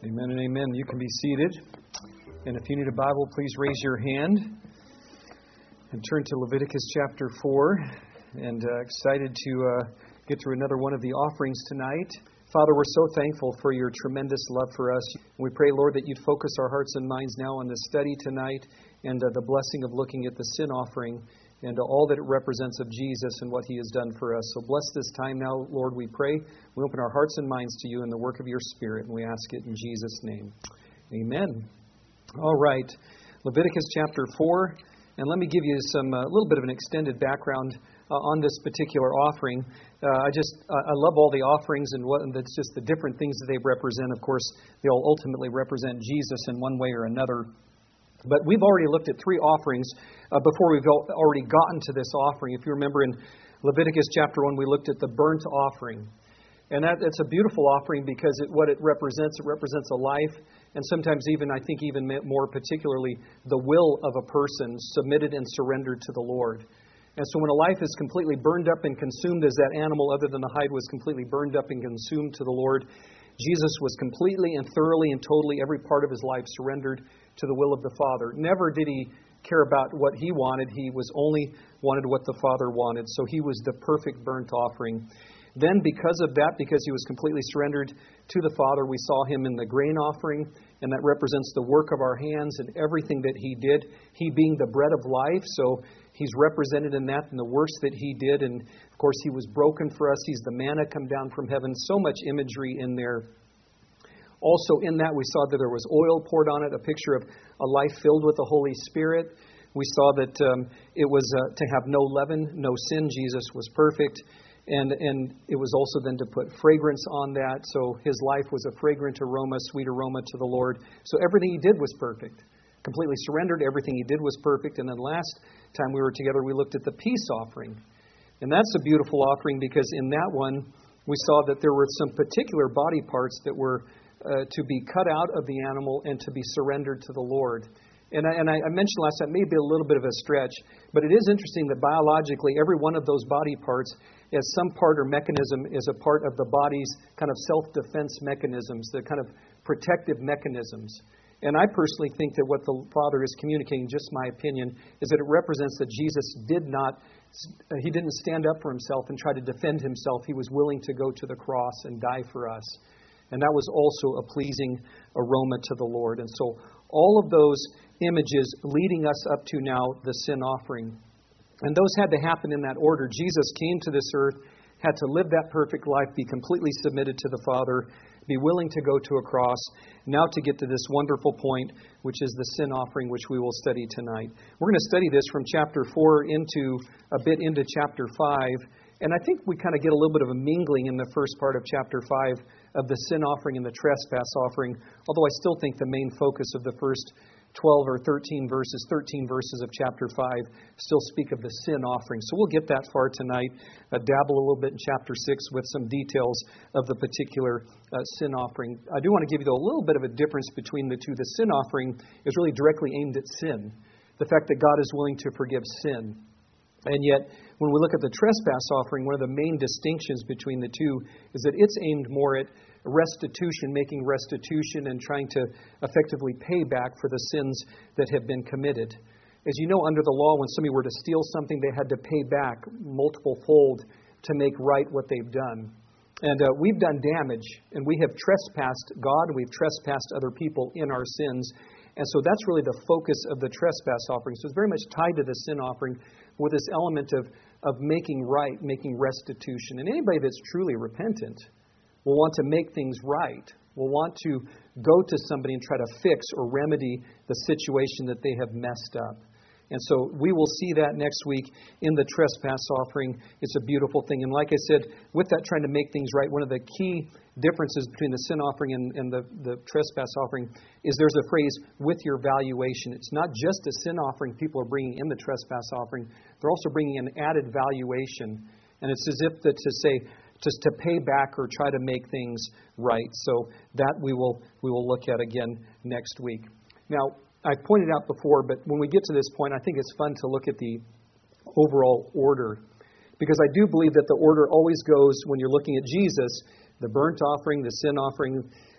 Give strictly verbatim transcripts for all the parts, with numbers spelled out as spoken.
Amen and amen. You can be seated. And if you need a Bible, please raise your hand and turn to Leviticus chapter four. And uh, excited to uh, get through another one of the offerings tonight. Father, we're so thankful for your tremendous love for us. We pray, Lord, that you'd focus our hearts and minds now on the study tonight and uh, the blessing of looking at the sin offering and uh, all that it represents of Jesus and what he has done for us. So bless this time now, Lord, we pray. We open our hearts and minds to you in the work of your Spirit, and we ask it in Jesus' name. Amen. All right, Leviticus chapter four, and let me give you some a uh, little bit of an extended background uh, on this particular offering. Uh, I just uh, I love all the offerings and what and that's just the different things that they represent. Of course, they all ultimately represent Jesus in one way or another. But we've already looked at three offerings uh, before we've already gotten to this offering. If you remember in Leviticus chapter one, we looked at the burnt offering. And that, it's a beautiful offering because it, what it represents, it represents a life, and sometimes even, I think even more particularly, the will of a person submitted and surrendered to the Lord. And so when a life is completely burned up and consumed as that animal, other than the hide, was completely burned up and consumed to the Lord, Jesus was completely and thoroughly and totally every part of his life surrendered to the will of the Father. Never did he care about what he wanted. He was only wanted what the Father wanted. So he was the perfect burnt offering. Then because of that, because he was completely surrendered to the Father, we saw him in the grain offering, and that represents the work of our hands and everything that he did. He being the bread of life, so he's represented in that and the works that he did. And of course, he was broken for us. He's the manna come down from heaven. So much imagery in there. Also in that, we saw that there was oil poured on it, a picture of a life filled with the Holy Spirit. We saw that um, it was uh, to have no leaven, no sin. Jesus was perfect. And and it was also then to put fragrance on that. So his life was a fragrant aroma, sweet aroma to the Lord. So everything he did was perfect. Completely surrendered. Everything he did was perfect. And then last time we were together, we looked at the peace offering. And that's a beautiful offering because in that one, we saw that there were some particular body parts that were uh, to be cut out of the animal and to be surrendered to the Lord. And I, and I mentioned last time, maybe a little bit of a stretch, but it is interesting that biologically, every one of those body parts, as some part or mechanism, is a part of the body's kind of self-defense mechanisms, the kind of protective mechanisms. And I personally think that what the Father is communicating, just my opinion, is that it represents that Jesus did not, he didn't stand up for himself and try to defend himself. He was willing to go to the cross and die for us. And that was also a pleasing aroma to the Lord. And so all of those images leading us up to now the sin offering. And those had to happen in that order. Jesus came to this earth, had to live that perfect life, be completely submitted to the Father, be willing to go to a cross, now to get to this wonderful point, which is the sin offering, which we will study tonight. We're going to study this from chapter four into a bit into chapter five. And I think we kind of get a little bit of a mingling in the first part of chapter five of the sin offering and the trespass offering, although I still think the main focus of the first twelve or thirteen verses, thirteen verses of chapter five still speak of the sin offering. So we'll get that far tonight, uh, dabble a little bit in chapter six with some details of the particular uh, sin offering. I do want to give you though, a little bit of a difference between the two. The sin offering is really directly aimed at sin, the fact that God is willing to forgive sin. And yet, when we look at the trespass offering, one of the main distinctions between the two is that it's aimed more at restitution, making restitution and trying to effectively pay back for the sins that have been committed. As you know, under the law, when somebody were to steal something, they had to pay back multiple fold to make right what they've done. And uh, we've done damage, and we have trespassed God, we've trespassed other people in our sins. And so that's really the focus of the trespass offering. So it's very much tied to the sin offering with this element of, of making right, making restitution. And anybody that's truly repentant will want to make things right, will want to go to somebody and try to fix or remedy the situation that they have messed up. And so we will see that next week in the trespass offering. It's a beautiful thing. And like I said, with that trying to make things right, one of the key differences between the sin offering and, and the, the trespass offering is there's a phrase, with your valuation. It's not just a sin offering people are bringing in the trespass offering. They're also bringing an added valuation. And it's as if that to say, just to pay back or try to make things right. So that we will we will look at again next week. Now, I've pointed out before, but when we get to this point, I think it's fun to look at the overall order. Because I do believe that the order always goes, when you're looking at Jesus, the burnt offering, the sin offering,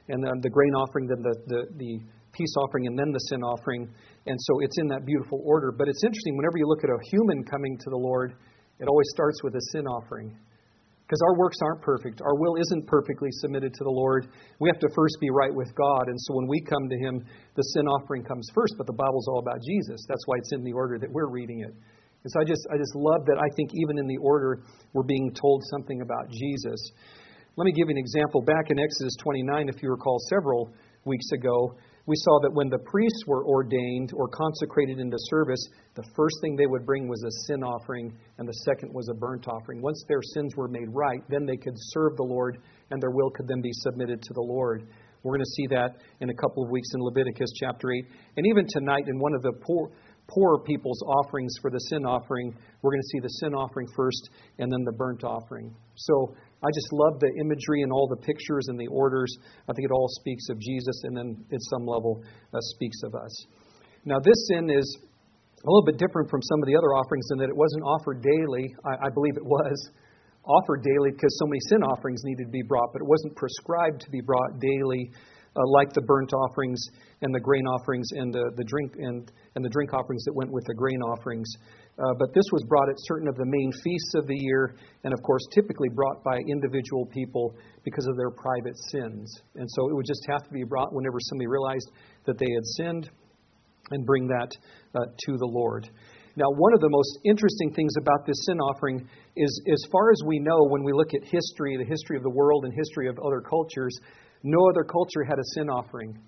and then the grain offering, then the, the, the peace offering, and then the sin offering. And so it's in that beautiful order. But it's interesting, whenever you look at a human coming to the Lord, it always starts with a sin offering. Because our works aren't perfect. Our will isn't perfectly submitted to the Lord. We have to first be right with God. And so when we come to Him, the sin offering comes first. But the Bible's all about Jesus. That's why it's in the order that we're reading it. And so I just I just love that I think even in the order we're being told something about Jesus. Let me give you an example. Back in Exodus twenty-nine, if you recall, several weeks ago, we saw that when the priests were ordained or consecrated into service, the first thing they would bring was a sin offering, and the second was a burnt offering. Once their sins were made right, then they could serve the Lord, and their will could then be submitted to the Lord. We're going to see that in a couple of weeks in Leviticus chapter eight. And even tonight in one of the poor, poor people's offerings for the sin offering, we're going to see the sin offering first and then the burnt offering. So I just love the imagery and all the pictures and the orders. I think it all speaks of Jesus and then at some level uh, speaks of us. Now this sin is a little bit different from some of the other offerings in that it wasn't offered daily. I, I believe it was offered daily because so many sin offerings needed to be brought, but it wasn't prescribed to be brought daily uh, like the burnt offerings and the grain offerings and the, the drink and, and the drink offerings that went with the grain offerings. Uh, but this was brought at certain of the main feasts of the year, and of course typically brought by individual people because of their private sins. And so it would just have to be brought whenever somebody realized that they had sinned, and bring that uh, to the Lord. Now, one of the most interesting things about this sin offering is, as far as we know, when we look at history, the history of the world and history of other cultures, no other culture had a sin offering.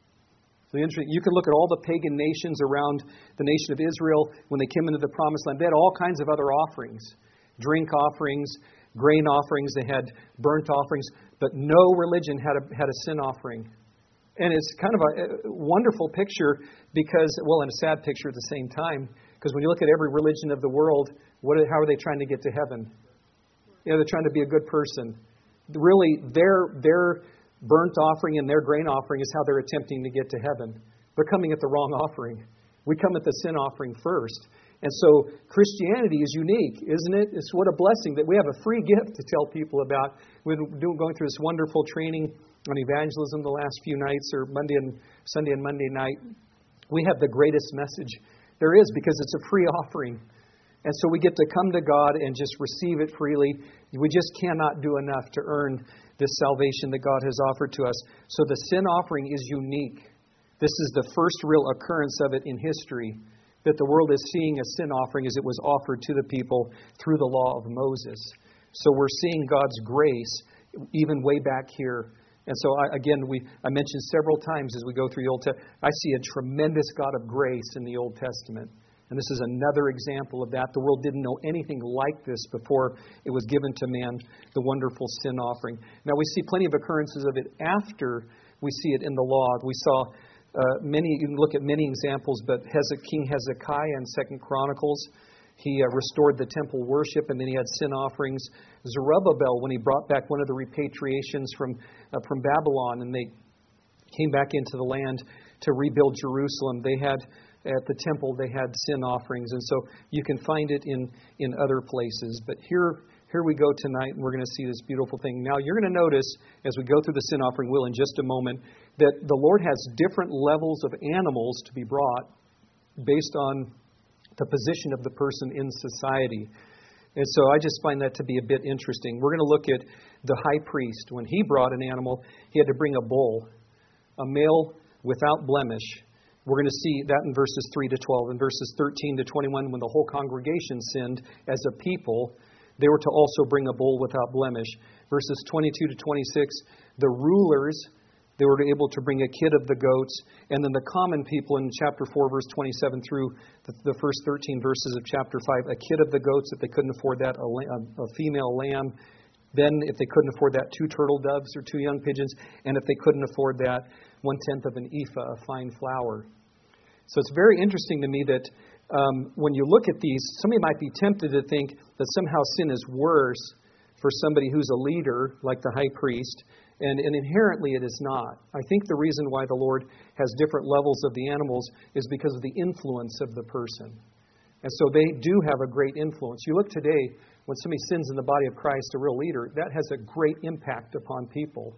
So you can look at all the pagan nations around the nation of Israel when they came into the Promised Land. They had all kinds of other offerings, drink offerings, grain offerings. They had burnt offerings, but no religion had a, had a sin offering. And it's kind of a wonderful picture because, well, and a sad picture at the same time, because when you look at every religion of the world, what, how are they trying to get to heaven? You know, they're trying to be a good person. Really, their their burnt offering and their grain offering is how they're attempting to get to heaven. They're coming at the wrong offering. We come at the sin offering first. And so Christianity is unique, isn't it? It's what a blessing that we have a free gift to tell people about. We've been going through this wonderful training on evangelism the last few nights, or Monday and Sunday and Monday night. We have the greatest message there is because it's a free offering. And so we get to come to God and just receive it freely. We just cannot do enough to earn this salvation that God has offered to us. So the sin offering is unique. This is the first real occurrence of it in history, that the world is seeing a sin offering as it was offered to the people through the law of Moses. So we're seeing God's grace even way back here. And so, I, again, we I mentioned several times as we go through the Old Testament, I see a tremendous God of grace in the Old Testament. And this is another example of that. The world didn't know anything like this before it was given to man, the wonderful sin offering. Now, we see plenty of occurrences of it after we see it in the law. We saw uh, many, you can look at many examples, but Hezek, King Hezekiah in Second Chronicles, he uh, restored the temple worship, and then he had sin offerings. Zerubbabel, when he brought back one of the repatriations from uh, from Babylon, and they came back into the land to rebuild Jerusalem, they had at the temple they had sin offerings, and so you can find it in in other places. But here here we go tonight, and we're going to see this beautiful thing. Now you're going to notice as we go through the sin offering, will in just a moment, that the Lord has different levels of animals to be brought based on the position of the person in society. And so I just find that to be a bit interesting. We're going to look at the high priest. When he brought an animal, he had to bring a bull, a male without blemish. We're going to see that in verses three to twelve. In verses thirteen to twenty-one, when the whole congregation sinned as a people, they were to also bring a bull without blemish. Verses twenty-two to twenty-six, the rulers, they were able to bring a kid of the goats. And then the common people in chapter four, verse twenty-seven through the, the first thirteen verses of chapter five, a kid of the goats, if they couldn't afford that, a, a female lamb. Then, if they couldn't afford that, two turtle doves or two young pigeons. And if they couldn't afford that, one-tenth of an ephah of fine flour. So it's very interesting to me that um, when you look at these, somebody might be tempted to think that somehow sin is worse for somebody who's a leader, like the high priest. And, and inherently it is not. I think the reason why the Lord has different levels of the animals is because of the influence of the person. And so they do have a great influence. You look today, when somebody sins in the body of Christ, a real leader, that has a great impact upon people.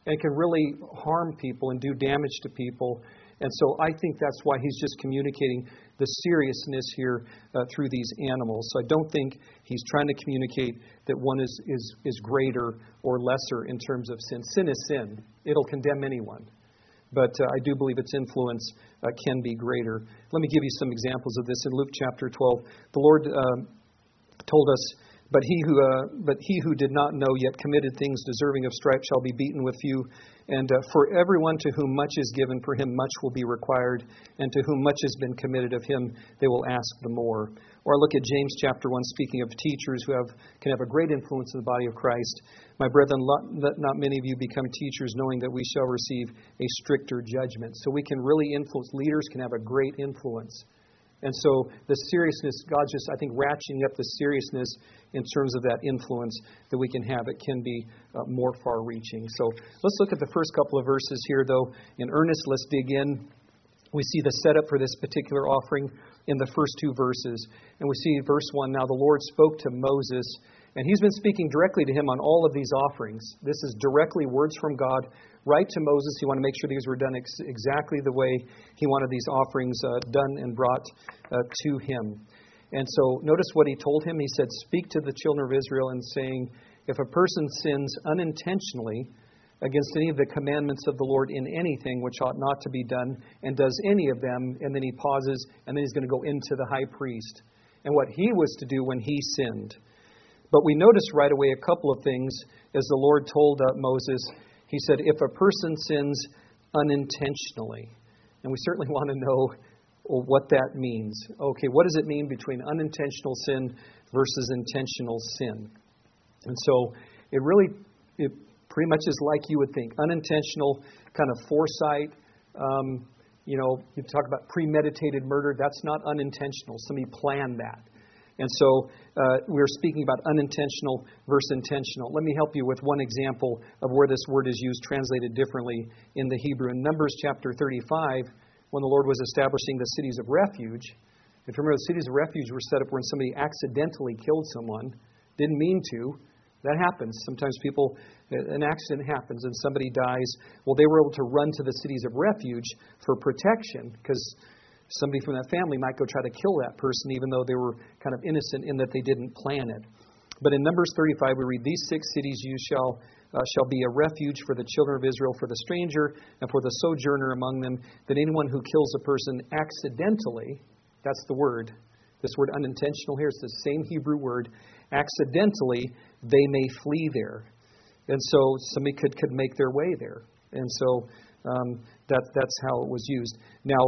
and can really harm people and do damage to people. And so I think that's why he's just communicating the seriousness here uh, through these animals. So I don't think he's trying to communicate that one is, is, is greater or lesser in terms of sin. Sin is sin. It'll condemn anyone. But uh, I do believe its influence uh, can be greater. Let me give you some examples of this. In Luke chapter twelve, the Lord uh, told us, But he who uh, but he who did not know yet committed things deserving of stripes shall be beaten with few. And uh, for everyone to whom much is given, for him much will be required. And to whom much has been committed of him, they will ask the more. Or look at James chapter one, speaking of teachers who have can have a great influence in the body of Christ. My brethren, let not many of you become teachers, knowing that we shall receive a stricter judgment. So we can really influence. Leaders can have a great influence. And so the seriousness, God's just, I think, ratcheting up the seriousness in terms of that influence that we can have. It can be uh, more far-reaching. So let's look at the first couple of verses here, though. In earnest, let's dig in. We see the setup for this particular offering in the first two verses. And we see verse one, Now the Lord spoke to Moses, and he's been speaking directly to him on all of these offerings. This is directly words from God right to Moses. He wanted to make sure these were done ex- exactly the way he wanted these offerings uh, done and brought uh, to him. And so notice what he told him. He said, Speak to the children of Israel and saying, If a person sins unintentionally against any of the commandments of the Lord in anything which ought not to be done, and does any of them, and then he pauses, and then he's going to go into the high priest and what he was to do when he sinned. But we notice right away a couple of things as the Lord told uh, Moses. He said, if a person sins unintentionally, and we certainly want to know well, what that means. Okay, what does it mean between unintentional sin versus intentional sin? And so it really, it pretty much is like you would think. Unintentional kind of foresight. Um, you know, you talk about premeditated murder. That's not unintentional. Somebody planned that. And so uh, we're speaking about unintentional versus intentional. Let me help you with one example of where this word is used, translated differently in the Hebrew. In Numbers chapter thirty-five, when the Lord was establishing the cities of refuge, if you remember, the cities of refuge were set up when somebody accidentally killed someone, didn't mean to. That happens. Sometimes people, an accident happens and somebody dies. Well, they were able to run to the cities of refuge for protection because somebody from that family might go try to kill that person even though they were kind of innocent in that they didn't plan it. But in Numbers thirty-five, we read, These six cities you shall uh, shall be a refuge for the children of Israel, for the stranger, and for the sojourner among them, that anyone who kills a person accidentally, that's the word, this word unintentional here, it's the same Hebrew word, accidentally, they may flee there. And so somebody could, could make their way there. And so um, that that's how it was used. Now,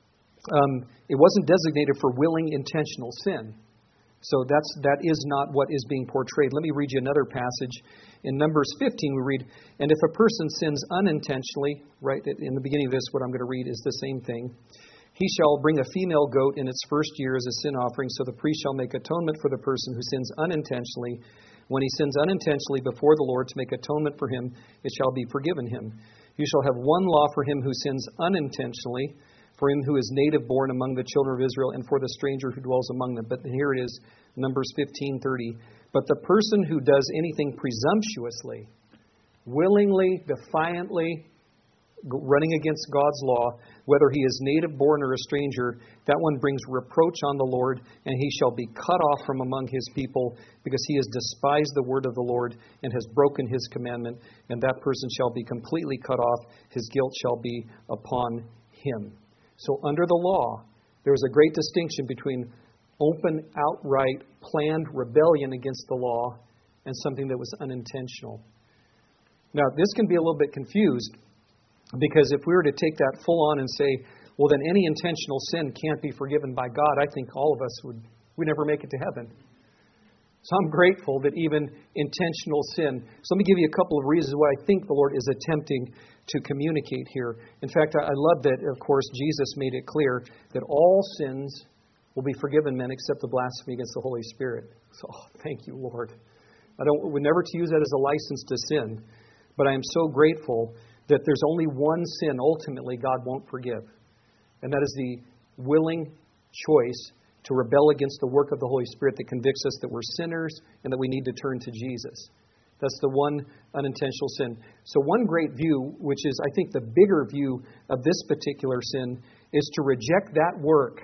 um, it wasn't designated for willing intentional sin. So that's that is not what is being portrayed. Let me read you another passage. In Numbers fifteen, we read, And if a person sins unintentionally, right, in the beginning of this, what I'm going to read is the same thing. He shall bring a female goat in its first year as a sin offering, so the priest shall make atonement for the person who sins unintentionally. When he sins unintentionally before the Lord to make atonement for him, it shall be forgiven him. You shall have one law for him who sins unintentionally, for him who is native born among the children of Israel, and for the stranger who dwells among them. But here it is, Numbers fifteen thirty. But the person who does anything presumptuously, willingly, defiantly, running against God's law, whether he is native born or a stranger, that one brings reproach on the Lord, and he shall be cut off from among his people, because he has despised the word of the Lord and has broken his commandment, and that person shall be completely cut off. His guilt shall be upon him. So under the law, there was a great distinction between open, outright, planned rebellion against the law and something that was unintentional. Now, this can be a little bit confused, because if we were to take that full on and say, well, then any intentional sin can't be forgiven by God, I think all of us would we never make it to heaven. So I'm grateful that even intentional sin. So let me give you a couple of reasons why I think the Lord is attempting to communicate here. In fact, I love that, of course, Jesus made it clear that all sins will be forgiven men except the blasphemy against the Holy Spirit. So oh, thank you, Lord. I don't we're never to use that as a license to sin, but I am so grateful that there's only one sin ultimately God won't forgive. And that is the willing choice to rebel against the work of the Holy Spirit that convicts us that we're sinners and that we need to turn to Jesus. That's the one unintentional sin. So one great view, which is, I think, the bigger view of this particular sin, is to reject that work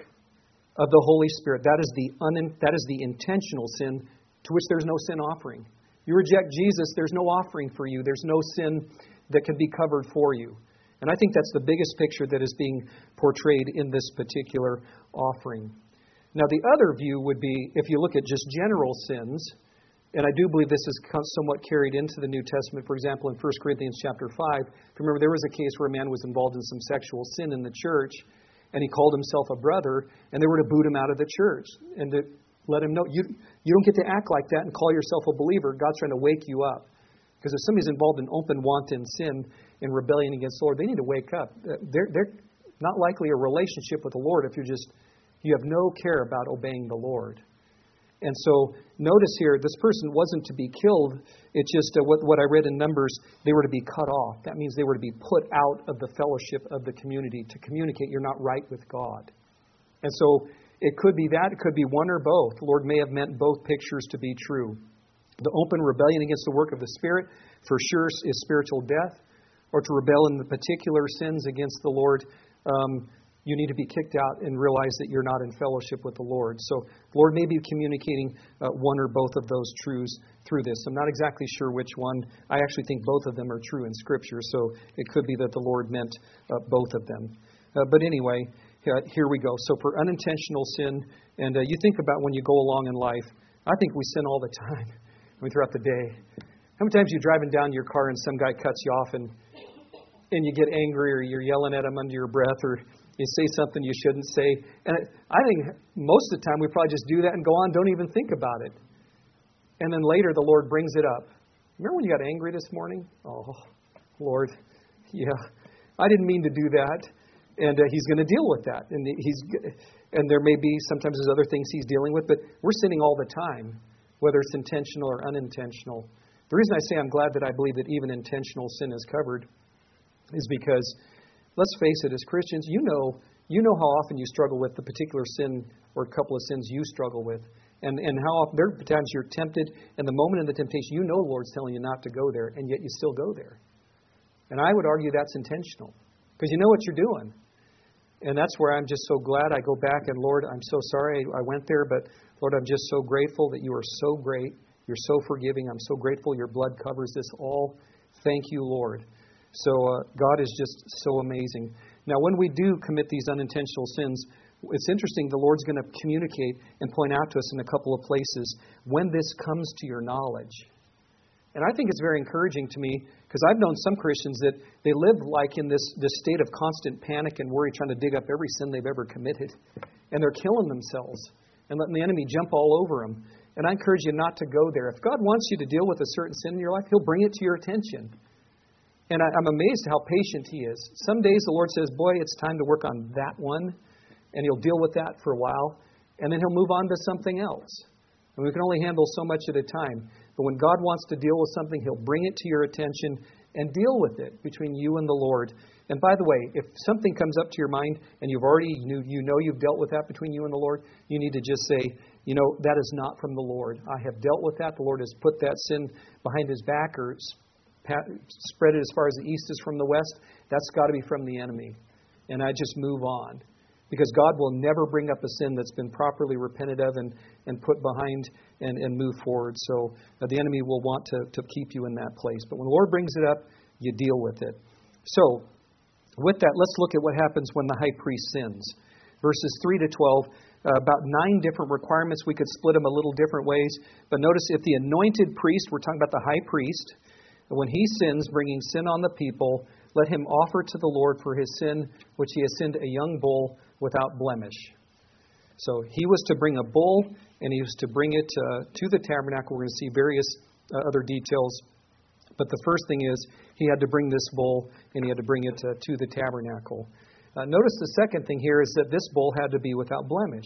of the Holy Spirit. That is the un, that is the intentional sin to which there's no sin offering. You reject Jesus, there's no offering for you. There's no sin that can be covered for you. And I think that's the biggest picture that is being portrayed in this particular offering. Now, the other view would be, if you look at just general sins, and I do believe this is somewhat carried into the New Testament. For example, in First Corinthians chapter five, remember there was a case where a man was involved in some sexual sin in the church, and he called himself a brother, and they were to boot him out of the church and to let him know, you, you don't get to act like that and call yourself a believer. God's trying to wake you up. Because if somebody's involved in open wanton sin and rebellion against the Lord, they need to wake up. They're, they're not likely a relationship with the Lord if you're just, you have no care about obeying the Lord. And so notice here, this person wasn't to be killed. It's just uh, what, what I read in Numbers, they were to be cut off. That means they were to be put out of the fellowship of the community to communicate you're not right with God. And so it could be that, it could be one or both. The Lord may have meant both pictures to be true. The open rebellion against the work of the Spirit, for sure, is spiritual death. Or to rebel in the particular sins against the Lord, um, you need to be kicked out and realize that you're not in fellowship with the Lord. So the Lord may be communicating uh, one or both of those truths through this. I'm not exactly sure which one. I actually think both of them are true in Scripture. So it could be that the Lord meant uh, both of them. Uh, but anyway, uh, here we go. So for unintentional sin, and uh, you think about when you go along in life, I think we sin all the time. I mean, throughout the day. How many times are you driving down your car and some guy cuts you off and and you get angry, or you're yelling at him under your breath, or you say something you shouldn't say? And I think most of the time we probably just do that and go on, don't even think about it. And then later the Lord brings it up. Remember when you got angry this morning? Oh, Lord, yeah, I didn't mean to do that. And uh, He's going to deal with that. And he's and there may be sometimes there's other things He's dealing with, but we're sinning all the time, whether it's intentional or unintentional. The reason I say I'm glad that I believe that even intentional sin is covered is because, let's face it, as Christians, you know you know how often you struggle with the particular sin or a couple of sins you struggle with. And and how often, there are times you're tempted, and the moment of the temptation, you know the Lord's telling you not to go there, and yet you still go there. And I would argue that's intentional, because you know what you're doing. And that's where I'm just so glad I go back and, Lord, I'm so sorry I went there, but Lord, I'm just so grateful that you are so great. You're so forgiving. I'm so grateful your blood covers this all. Thank you, Lord. So uh, God is just so amazing. Now, when we do commit these unintentional sins, it's interesting. The Lord's going to communicate and point out to us in a couple of places when this comes to your knowledge. And I think it's very encouraging to me, because I've known some Christians that they live like in this, this state of constant panic and worry, trying to dig up every sin they've ever committed. And they're killing themselves and letting the enemy jump all over them. And I encourage you not to go there. If God wants you to deal with a certain sin in your life, He'll bring it to your attention. And I, I'm amazed how patient He is. Some days the Lord says, boy, it's time to work on that one. And He'll deal with that for a while. And then He'll move on to something else. And we can only handle so much at a time. But when God wants to deal with something, He'll bring it to your attention and deal with it between you and the Lord. And by the way, if something comes up to your mind and you've already you, you know you've dealt with that between you and the Lord, you need to just say, you know, that is not from the Lord. I have dealt with that. The Lord has put that sin behind His back, or spread it as far as the east is from the west. That's got to be from the enemy. And I just move on. Because God will never bring up a sin that's been properly repented of and, and put behind and, and move forward. So uh, the enemy will want to, to keep you in that place. But when the Lord brings it up, you deal with it. So with that, let's look at what happens when the high priest sins. Verses three to twelve, uh, about nine different requirements. We could split them a little different ways. But notice, if the anointed priest, we're talking about the high priest, when he sins, bringing sin on the people, let him offer to the Lord for his sin, which he has sinned, a young bull without blemish. So he was to bring a bull, and he was to bring it uh, to the tabernacle. We're going to see various uh, other details. But the first thing is, he had to bring this bull, and he had to bring it uh, to the tabernacle. Uh, notice the second thing here is that this bull had to be without blemish.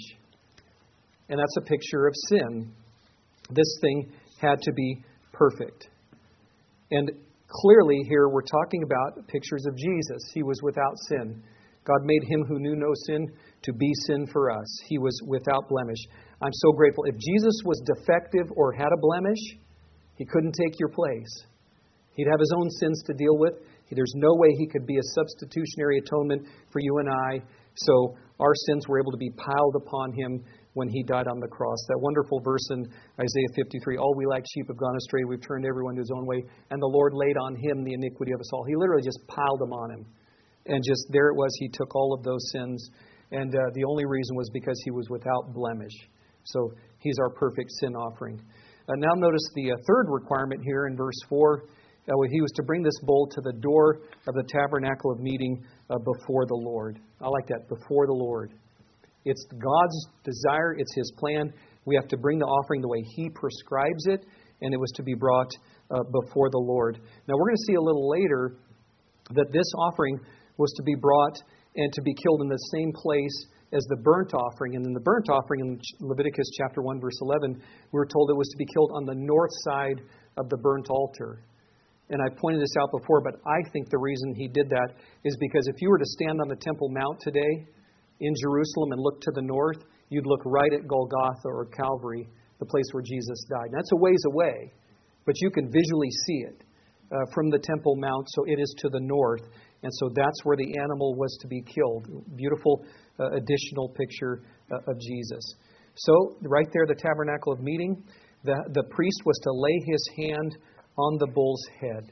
And that's a picture of sin. This thing had to be perfect. And clearly here we're talking about pictures of Jesus. He was without sin. God made Him who knew no sin to be sin for us. He was without blemish. I'm so grateful. If Jesus was defective or had a blemish, He couldn't take your place. He'd have his own sins to deal with. There's no way he could be a substitutionary atonement for you and I. So our sins were able to be piled upon him when he died on the cross. That wonderful verse in Isaiah fifty-three, all we like sheep have gone astray, we've turned everyone to his own way, and the Lord laid on him the iniquity of us all. He literally just piled them on him. And just there it was, he took all of those sins, and uh, the only reason was because he was without blemish. So he's our perfect sin offering. Uh, now notice the uh, third requirement here in verse four. Uh, he was to bring this bull to the door of the tabernacle of meeting uh, before the Lord. I like that, before the Lord. It's God's desire. It's His plan. We have to bring the offering the way He prescribes it, and it was to be brought uh, before the Lord. Now, we're going to see a little later that this offering was to be brought and to be killed in the same place as the burnt offering. And in the burnt offering in Leviticus chapter one, verse eleven, we were told it was to be killed on the north side of the burnt altar. And I pointed this out before, but I think the reason he did that is because if you were to stand on the Temple Mount today in Jerusalem and look to the north, you'd look right at Golgotha or Calvary, the place where Jesus died. And that's a ways away, but you can visually see it uh, from the Temple Mount, so it is to the north. And so that's where the animal was to be killed. Beautiful uh, additional picture uh, of Jesus. So right there, the tabernacle of meeting, the, the priest was to lay his hand on the bull's head.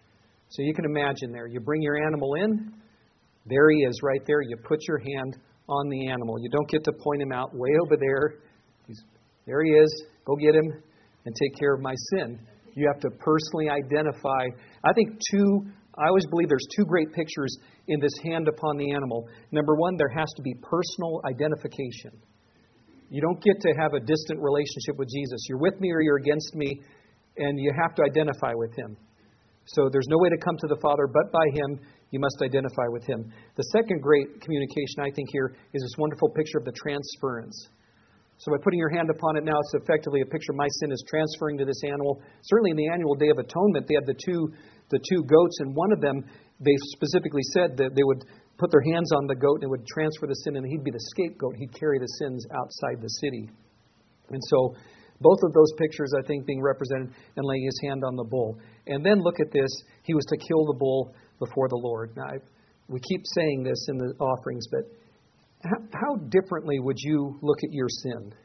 So you can imagine there. You bring your animal in. There he is right there. You put your hand on the animal. You don't get to point him out way over there. He's, there he is. Go get him and take care of my sin. You have to personally identify. I think two, I always believe there's two great pictures in this hand upon the animal. Number one, there has to be personal identification. You don't get to have a distant relationship with Jesus. You're with me or you're against me. And you have to identify with Him. So there's no way to come to the Father but by Him. You must identify with Him. The second great communication, I think, here is this wonderful picture of the transference. So by putting your hand upon it now, it's effectively a picture of my sin is transferring to this animal. Certainly in the annual Day of Atonement, they had the two, the two goats, and one of them, they specifically said that they would put their hands on the goat and it would transfer the sin, and he'd be the scapegoat. He'd carry the sins outside the city. And so both of those pictures, I think, being represented and laying his hand on the bull. And then look at this. He was to kill the bull before the Lord. Now, I, we keep saying this in the offerings, but how, how differently would you look at your sin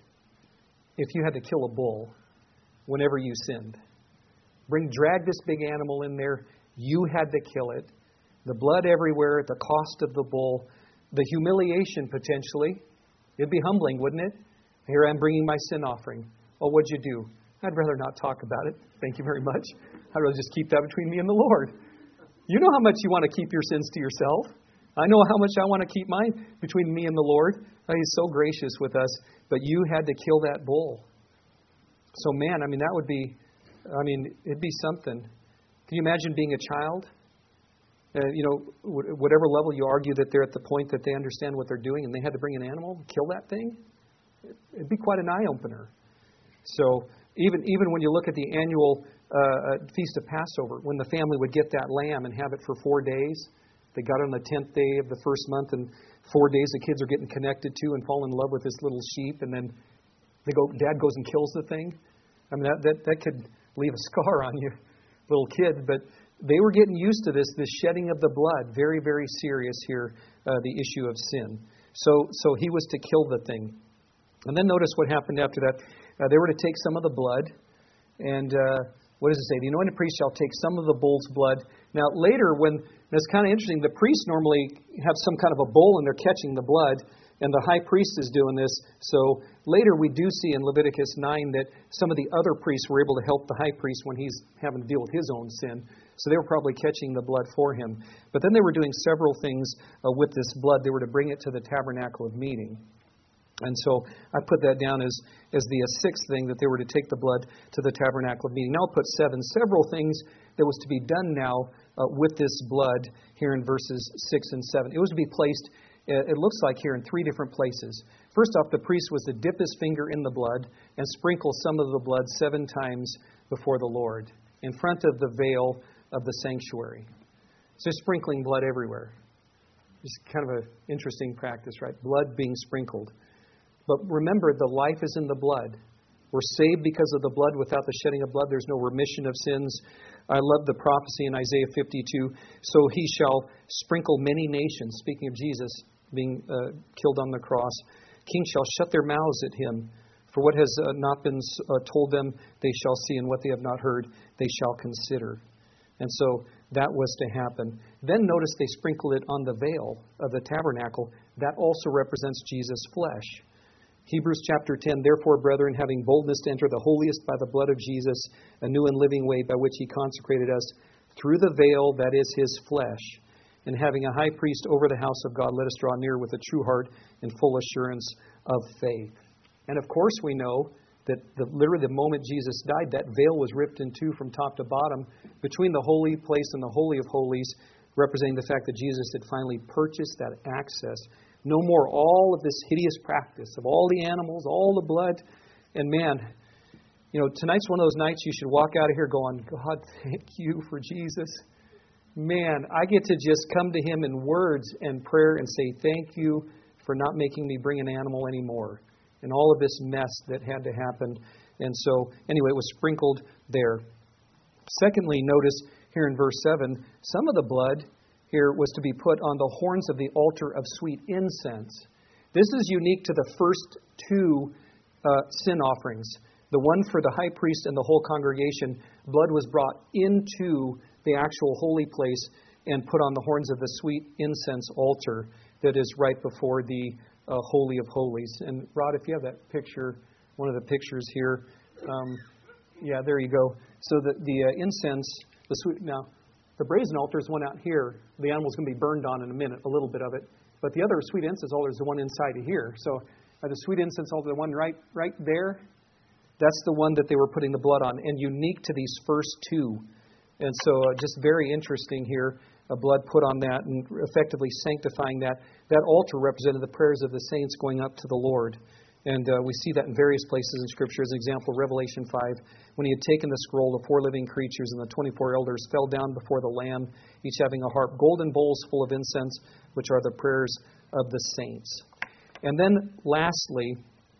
if you had to kill a bull whenever you sinned? Bring, drag this big animal in there. You had to kill it. The blood everywhere, the cost of the bull, the humiliation potentially. It'd be humbling, wouldn't it? Here I'm bringing my sin offering. Oh, what'd you do? I'd rather not talk about it. Thank you very much. I'd rather just keep that between me and the Lord. You know how much you want to keep your sins to yourself. I know how much I want to keep mine between me and the Lord. He's so gracious with us. But you had to kill that bull. So, man, I mean, that would be, I mean, it'd be something. Can you imagine being a child? Uh, you know, whatever level you argue that they're at the point that they understand what they're doing and they had to bring an animal, kill that thing, it'd be quite an eye-opener. So even even when you look at the annual uh, Feast of Passover, when the family would get that lamb and have it for four days, they got it on the tenth day of the first month, and four days the kids are getting connected to and fall in love with this little sheep, and then they go, Dad goes and kills the thing. I mean, that, that, that could leave a scar on you, little kid, but they were getting used to this, this shedding of the blood, very, very serious here, uh, the issue of sin. So, so he was to kill the thing. And then notice what happened after that. Uh, they were to take some of the blood, and uh, what does it say? The anointed priest shall take some of the bull's blood. Now, later, when it's kind of interesting, the priests normally have some kind of a bowl and they're catching the blood, and the high priest is doing this. So later we do see in Leviticus nine that some of the other priests were able to help the high priest when he's having to deal with his own sin. So they were probably catching the blood for him. But then they were doing several things uh, with this blood. They were to bring it to the tabernacle of meeting. And so I put that down as, as the uh, sixth thing, that they were to take the blood to the tabernacle of meeting. Now I'll put seven, several things that was to be done now uh, with this blood here in verses six and seven. It was to be placed, uh, it looks like here, in three different places. First off, the priest was to dip his finger in the blood and sprinkle some of the blood seven times before the Lord in front of the veil of the sanctuary. So sprinkling blood everywhere. It's kind of an interesting practice, right? Blood being sprinkled. But remember, the life is in the blood. We're saved because of the blood. Without the shedding of blood, there's no remission of sins. I love the prophecy in Isaiah fifty-two. So he shall sprinkle many nations, speaking of Jesus being uh, killed on the cross. Kings shall shut their mouths at him. For what has uh, not been uh, told them, they shall see, and what they have not heard, they shall consider. And so that was to happen. Then notice they sprinkle it on the veil of the tabernacle. That also represents Jesus' flesh. Hebrews chapter ten, therefore, brethren, having boldness to enter the holiest by the blood of Jesus, a new and living way by which he consecrated us, through the veil that is his flesh, and having a high priest over the house of God, let us draw near with a true heart and full assurance of faith. And of course we know that the, literally the moment Jesus died, that veil was ripped in two from top to bottom between the holy place and the Holy of Holies, representing the fact that Jesus had finally purchased that access. No more all of this hideous practice of all the animals, all the blood. And man, you know, tonight's one of those nights you should walk out of here going, God, thank you for Jesus. Man, I get to just come to him in words and prayer and say, thank you for not making me bring an animal anymore. And all of this mess that had to happen. And so, anyway, it was sprinkled there. Secondly, notice here in verse seven, some of the blood here was to be put on the horns of the altar of sweet incense. This is unique to the first two uh, sin offerings. The one for the high priest and the whole congregation, blood was brought into the actual holy place and put on the horns of the sweet incense altar that is right before the uh, Holy of Holies. And Rod, if you have that picture, one of the pictures here, um, yeah, there you go. So the, the uh, incense, the sweet, now, the brazen altar is one out here. The animal's going to be burned on in a minute, a little bit of it. But the other sweet incense altar is the one inside of here. So uh, the sweet incense altar, the one right right there, that's the one that they were putting the blood on, and unique to these first two. And so uh, just very interesting here, uh, blood put on that and effectively sanctifying that. That altar represented the prayers of the saints going up to the Lord. And uh, we see that in various places in Scripture. As an example, Revelation five, when he had taken the scroll, the four living creatures and the twenty-four elders fell down before the Lamb, each having a harp, golden bowls full of incense, which are the prayers of the saints. And then lastly,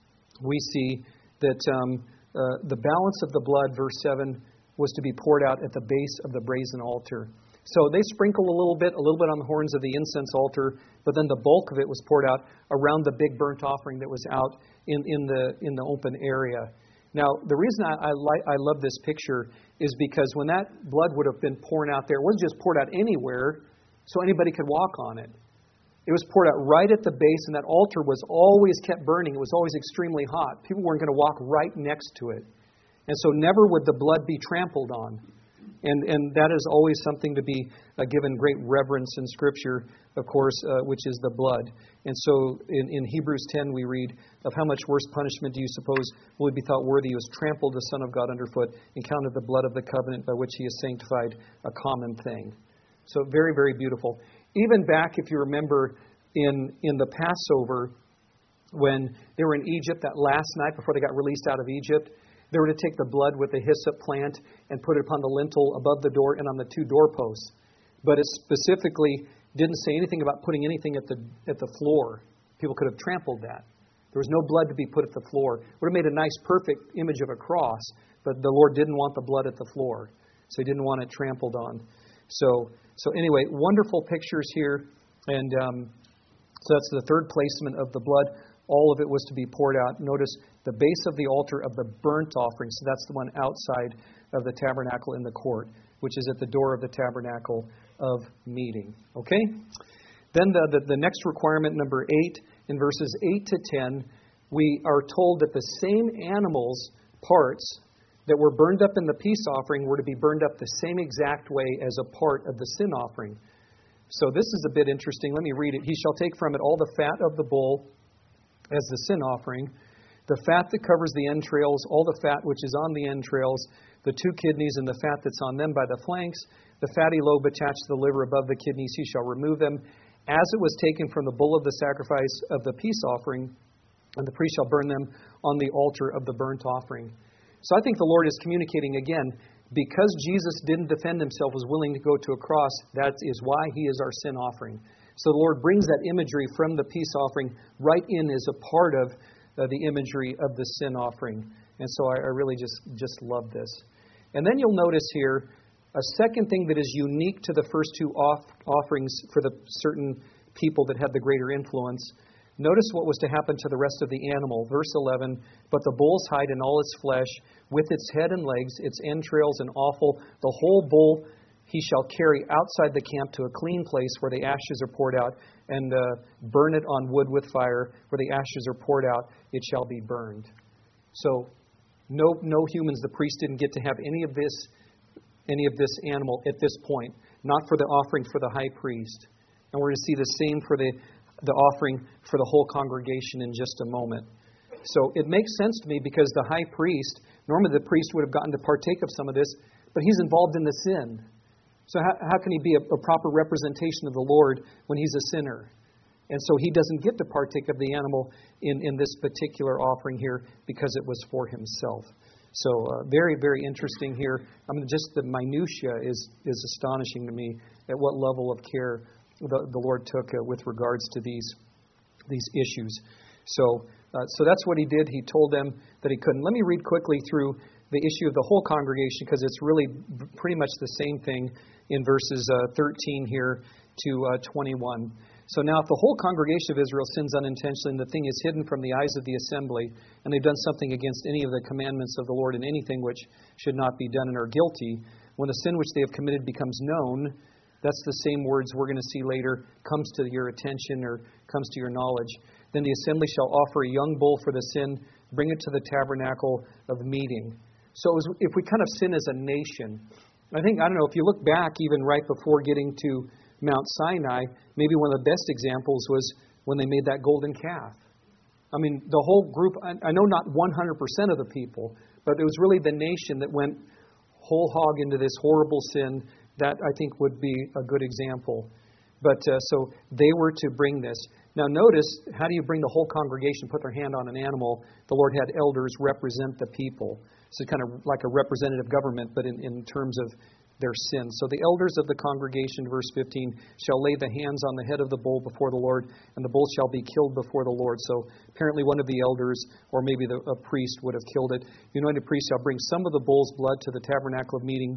we see that um, uh, the balance of the blood, verse seven, was to be poured out at the base of the brazen altar. So they sprinkled a little bit, a little bit on the horns of the incense altar, but then the bulk of it was poured out around the big burnt offering that was out in, in the in the open area. Now, the reason I, I, like, I love this picture is because when that blood would have been poured out there, it wasn't just poured out anywhere so anybody could walk on it. It was poured out right at the base, and that altar was always kept burning. It was always extremely hot. People weren't going to walk right next to it. And so never would the blood be trampled on. And and that is always something to be uh, given great reverence in Scripture, of course, uh, which is the blood. And so in, in Hebrews ten we read, of how much worse punishment do you suppose would be thought worthy who has trampled the Son of God underfoot and counted the blood of the covenant by which he has sanctified a common thing. So very, very beautiful. Even back, if you remember, in, in the Passover, when they were in Egypt that last night before they got released out of Egypt, they were to take the blood with the hyssop plant and put it upon the lintel above the door and on the two doorposts. But it specifically didn't say anything about putting anything at the at the floor. People could have trampled that. There was no blood to be put at the floor. It would have made a nice, perfect image of a cross, but the Lord didn't want the blood at the floor. So he didn't want it trampled on. So so anyway, wonderful pictures here. And um, so that's the third placement of the blood. All of it was to be poured out. Notice the base of the altar of the burnt offering. So that's the one outside of the tabernacle in the court, which is at the door of the tabernacle of meeting. Okay? Then the, the, the next requirement, number eight, in verses eight to ten, we are told that the same animals' parts that were burned up in the peace offering were to be burned up the same exact way as a part of the sin offering. So this is a bit interesting. Let me read it. He shall take from it all the fat of the bull as the sin offering, the fat that covers the entrails, all the fat which is on the entrails, the two kidneys and the fat that's on them by the flanks, the fatty lobe attached to the liver above the kidneys, he shall remove them, as it was taken from the bull of the sacrifice of the peace offering, and the priest shall burn them on the altar of the burnt offering. So I think the Lord is communicating again, because Jesus didn't defend himself, was willing to go to a cross, that is why he is our sin offering. So the Lord brings that imagery from the peace offering right in as a part of uh, the imagery of the sin offering. And so I, I really just, just love this. And then you'll notice here a second thing that is unique to the first two off, offerings for the certain people that had the greater influence. Notice what was to happen to the rest of the animal. Verse eleven, but the bull's hide and all its flesh, with its head and legs, its entrails and offal, the whole bull he shall carry outside the camp to a clean place where the ashes are poured out, and uh, burn it on wood with fire. Where the ashes are poured out, it shall be burned. So no no humans, the priest didn't get to have any of this any of this animal at this point. Not for the offering for the high priest. And we're going to see the same for the, the offering for the whole congregation in just a moment. So it makes sense to me because the high priest, normally the priest would have gotten to partake of some of this, but he's involved in the sin. So how, how can he be a, a proper representation of the Lord when he's a sinner? And so he doesn't get to partake of the animal in, in this particular offering here because it was for himself. So uh, very, very interesting here. I mean, just the minutia is, is astonishing to me at what level of care the, the Lord took uh, with regards to these these issues. So uh, so that's what he did. He told them that he couldn't. Let me read quickly through the issue of the whole congregation because it's really pretty much the same thing in verses uh, thirteen here to uh, twenty-one. So now if the whole congregation of Israel sins unintentionally and the thing is hidden from the eyes of the assembly, and they've done something against any of the commandments of the Lord in anything which should not be done and are guilty, when the sin which they have committed becomes known, that's the same words we're going to see later, comes to your attention or comes to your knowledge, then the assembly shall offer a young bull for the sin, bring it to the tabernacle of meeting. So as, if we kind of sin as a nation, I think, I don't know, if you look back even right before getting to Mount Sinai, maybe one of the best examples was when they made that golden calf. I mean, the whole group, I know not one hundred percent of the people, but it was really the nation that went whole hog into this horrible sin. That, I think, would be a good example. But uh, so they were to bring this. Now notice, how do you bring the whole congregation, put their hand on an animal? The Lord had elders represent the people. So kind of like a representative government, but in, in terms of their sins. So the elders of the congregation, verse fifteen, shall lay the hands on the head of the bull before the Lord, and the bull shall be killed before the Lord. So apparently one of the elders, or maybe the, a priest, would have killed it. The anointed priest shall bring some of the bull's blood to the tabernacle of meeting.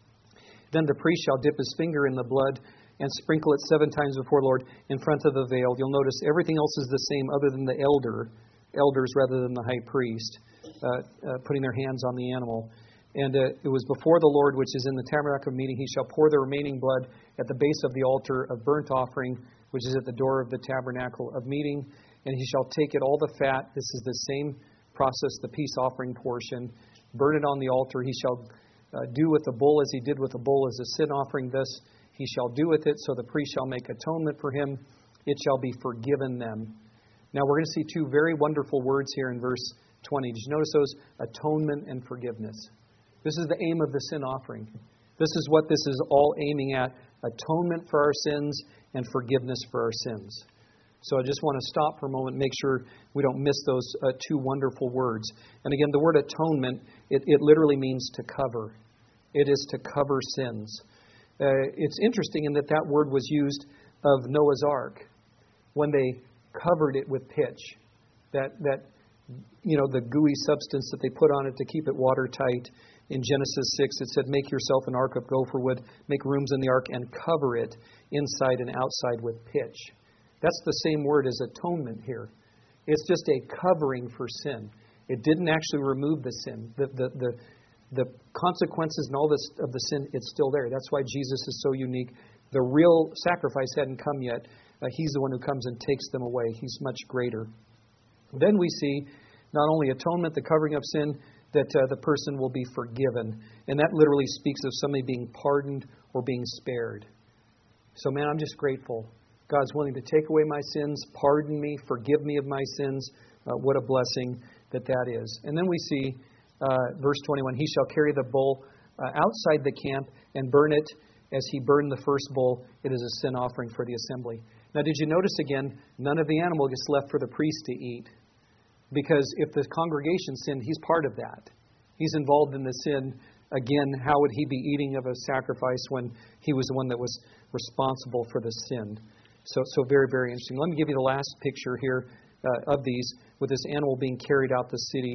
Then the priest shall dip his finger in the blood and sprinkle it seven times before the Lord in front of the veil. You'll notice everything else is the same other than the elder, elders rather than the high priest, uh, uh, putting their hands on the animal. And uh, it was before the Lord, which is in the tabernacle of meeting, he shall pour the remaining blood at the base of the altar of burnt offering, which is at the door of the tabernacle of meeting. And he shall take it all the fat. This is the same process, the peace offering portion. Burn it on the altar. He shall uh, do with the bull as he did with the bull as a sin offering. This he shall do with it, so the priest shall make atonement for him. It shall be forgiven them. Now we're going to see two very wonderful words here in verse twenty. Did you notice those? Atonement and forgiveness. This is the aim of the sin offering. This is what this is all aiming at. Atonement for our sins and forgiveness for our sins. So I just want to stop for a moment and make sure we don't miss those uh, two wonderful words. And again, the word atonement, it, it literally means to cover. It is to cover sins. Uh, it's interesting in that that word was used of Noah's Ark when they covered it with pitch. That, that you know, the gooey substance that they put on it to keep it watertight. In Genesis six, it said, make yourself an ark of gopher wood, make rooms in the ark, and cover it inside and outside with pitch. That's the same word as atonement here. It's just a covering for sin. It didn't actually remove the sin. The, the, the, the consequences and all this of the sin, it's still there. That's why Jesus is so unique. The real sacrifice hadn't come yet. Uh, he's the one who comes and takes them away. He's much greater. Then we see not only atonement, the covering of sin, that uh, the person will be forgiven. And that literally speaks of somebody being pardoned or being spared. So, man, I'm just grateful. God's willing to take away my sins, pardon me, forgive me of my sins. Uh, what a blessing that that is. And then we see uh, verse twenty-one, he shall carry the bull uh, outside the camp and burn it as he burned the first bull. It is a sin offering for the assembly. Now, did you notice again, none of the animal gets left for the priest to eat? Because if the congregation sinned, he's part of that. He's involved in the sin. Again, how would he be eating of a sacrifice when he was the one that was responsible for the sin? So, so very, very interesting. Let me give you the last picture here uh, of these, with this animal being carried out the city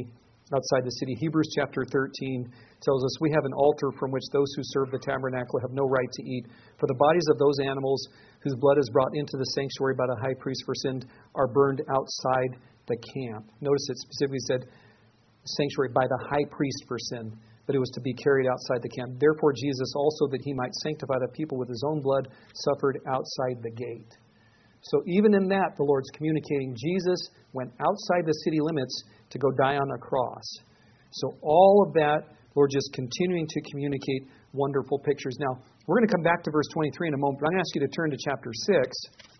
outside the city. Hebrews chapter thirteen tells us we have an altar from which those who serve the tabernacle have no right to eat. For the bodies of those animals whose blood is brought into the sanctuary by the high priest for sin are burned outside the camp. Notice it specifically said sanctuary by the high priest for sin, but it was to be carried outside the camp. Therefore Jesus also, that he might sanctify the people with his own blood, suffered outside the gate. So even in that, the Lord's communicating Jesus went outside the city limits to go die on a cross. So all of that, Lord, just continuing to communicate wonderful pictures. Now, we're going to come back to verse twenty-three in a moment, but I'm going to ask you to turn to chapter six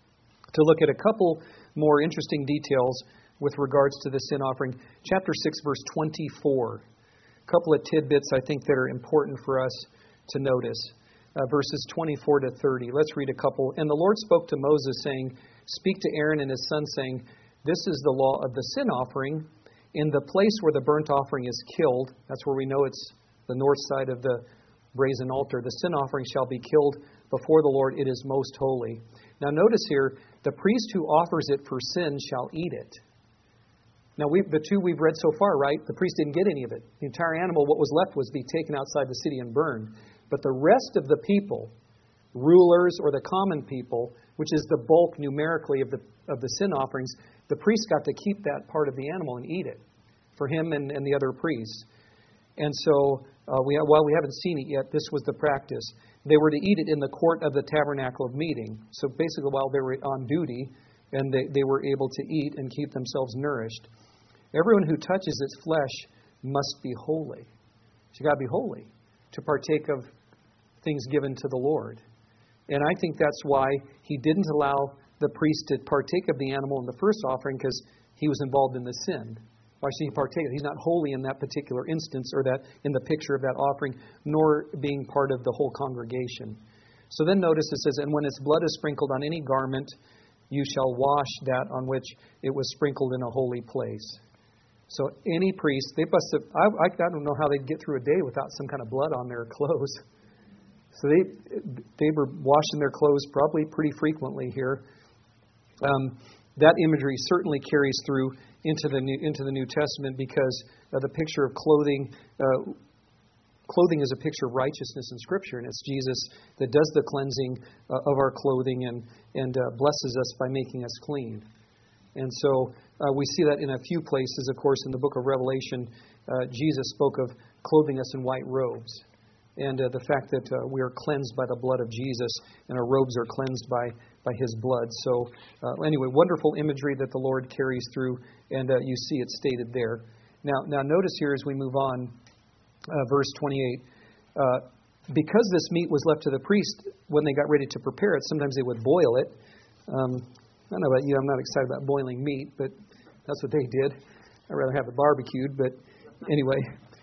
to look at a couple more interesting details with regards to the sin offering. Chapter six, verse twenty-four. A couple of tidbits I think that are important for us to notice. Uh, verses twenty-four to thirty. Let's read a couple. And the Lord spoke to Moses, saying, Speak to Aaron and his son, saying, This is the law of the sin offering. In the place where the burnt offering is killed, that's where we know it's the north side of the brazen altar, the sin offering shall be killed before the Lord. It is most holy. Now notice here, the priest who offers it for sin shall eat it. Now, we, the two we've read so far, right? The priest didn't get any of it. The entire animal, what was left, was to be taken outside the city and burned. But the rest of the people, rulers or the common people, which is the bulk numerically of the of the sin offerings, the priest got to keep that part of the animal and eat it for him and, and the other priests. And so, uh, we while we haven't seen it yet, this was the practice. They were to eat it in the court of the tabernacle of meeting. So basically, while they were on duty, and they, they were able to eat and keep themselves nourished. Everyone who touches its flesh must be holy. So you've got to be holy to partake of things given to the Lord. And I think that's why he didn't allow the priest to partake of the animal in the first offering, because he was involved in the sin. Why should he partake? He's not holy in that particular instance, or that in the picture of that offering, nor being part of the whole congregation. So then notice it says, and when its blood is sprinkled on any garment, you shall wash that on which it was sprinkled in a holy place. So any priest, they must have, I, I don't know how they'd get through a day without some kind of blood on their clothes. So they they were washing their clothes probably pretty frequently here. Um, that imagery certainly carries through into the New, into the New Testament, because uh, the picture of clothing, uh, clothing is a picture of righteousness in Scripture, and it's Jesus that does the cleansing uh, of our clothing and and uh, blesses us by making us clean. And so uh, we see that in a few places. Of course, in the book of Revelation, uh, Jesus spoke of clothing us in white robes. And uh, the fact that uh, we are cleansed by the blood of Jesus, and our robes are cleansed by, by His blood. So uh, anyway, wonderful imagery that the Lord carries through, and uh, you see it stated there. Now, now notice here as we move on, uh, verse twenty-eight. Uh, because this meat was left to the priest when they got ready to prepare it, sometimes they would boil it. Um, I don't know about you, I'm not excited about boiling meat, but that's what they did. I'd rather have it barbecued, but anyway.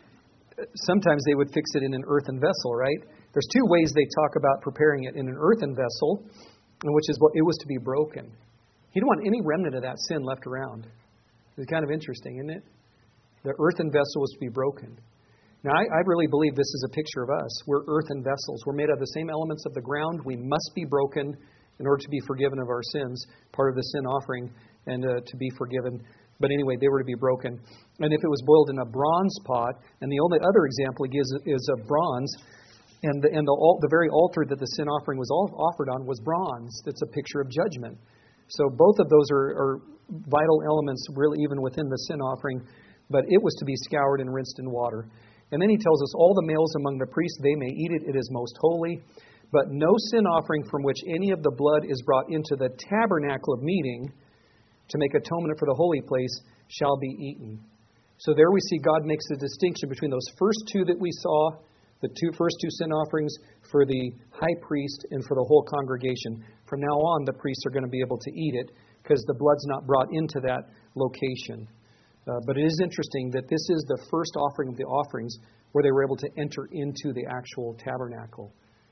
Sometimes they would fix it in an earthen vessel, right? There's two ways they talk about preparing it. In an earthen vessel, which is what it was to be broken. He didn't want any remnant of that sin left around. It's kind of interesting, isn't it? The earthen vessel was to be broken. Now, I, I really believe this is a picture of us. We're earthen vessels. We're made of the same elements of the ground. We must be broken in order to be forgiven of our sins, part of the sin offering, and uh, to be forgiven. But anyway, they were to be broken. And if it was boiled in a bronze pot, and the only other example he gives is of bronze, and the, and the, the very altar that the sin offering was all offered on was bronze. That's a picture of judgment. So both of those are, are vital elements, really, even within the sin offering. But it was to be scoured and rinsed in water. And then he tells us, all the males among the priests, they may eat it. It is most holy. But no sin offering from which any of the blood is brought into the tabernacle of meeting to make atonement for the holy place shall be eaten. So there we see God makes the distinction between those first two that we saw, the two first two sin offerings for the high priest and for the whole congregation. From now on, the priests are going to be able to eat it because the blood's not brought into that location. Uh, but it is interesting that this is the first offering of the offerings where they were able to enter into the actual tabernacle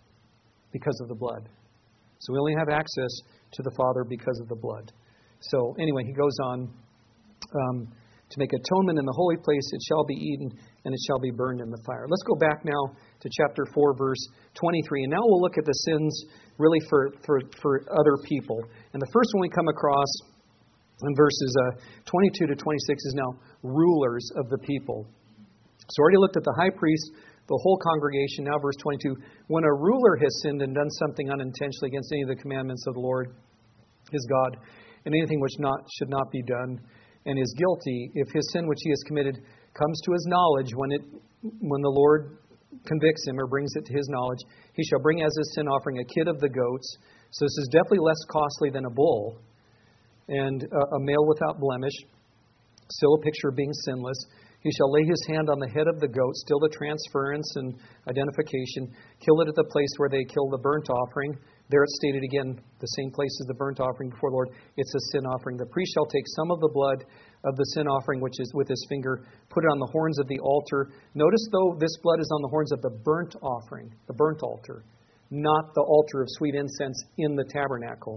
because of the blood. So we only have access to the Father because of the blood. So anyway, he goes on, um, to make atonement in the holy place, it shall be eaten, and it shall be burned in the fire. Let's go back now to chapter four, verse twenty-three. And now we'll look at the sins really for, for, for other people. And the first one we come across And verses uh, twenty-two to twenty-six is now rulers of the people. So already looked at the high priest, the whole congregation. Now verse twenty-two, when a ruler has sinned and done something unintentionally against any of the commandments of the Lord his God, and anything which not should not be done, and is guilty, if his sin which he has committed comes to his knowledge when it when the Lord convicts him or brings it to his knowledge, he shall bring as his sin offering a kid of the goats. So this is definitely less costly than a bull, and a, a male without blemish, still a picture of being sinless. He shall lay his hand on the head of the goat, still the transference and identification, kill it at the place where they kill the burnt offering. There it's stated again, the same place as the burnt offering before the Lord. It's a sin offering. The priest shall take some of the blood of the sin offering, which is with his finger, put it on the horns of the altar. Notice, though, this blood is on the horns of the burnt offering, the burnt altar, not the altar of sweet incense in the tabernacle.